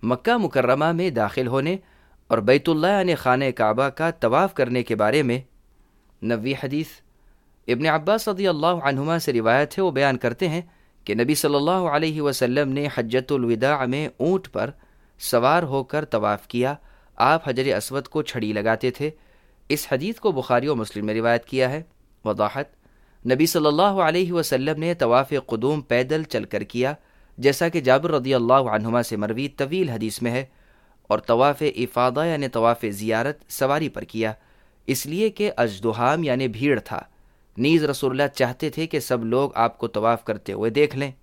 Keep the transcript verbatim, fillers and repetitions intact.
मक्का मुकर्रमा में दाखिल होने और बैतुल्लाह यानी खाने काबा का तवाफ़ करने के बारे में नबी हदीस इब्न अब्बास रज़ियल्लाहु अन्हुमा से रिवायत है। वो बयान करते हैं कि नबी सल्लल्लाहु अलैहि वसल्लम ने हज्जतुल विदा में ऊँट पर सवार होकर तवाफ़ किया। आप हजर अस्वद को छड़ी लगाते थे। इस हदीस को बुखारी और मुस्लिम में रिवायत किया है। वदाहत, नबी सल्लल्लाहु अलैहि वसल्लम ने तवाफ़ क़ुदूम पैदल चलकर किया, जैसा कि जाबिर रज़ियल्लाहु अन्हुमा से मरवी तवील हदीस में है, और तवाफ़ इफ़ादा यानी तवाफ़ ज़ियारत सवारी पर किया, इसलिए कि अज़दुहाम यानी भीड़ था। नीज़ रसूलुल्लाह चाहते थे कि सब लोग आपको तवाफ़ करते हुए देख लें।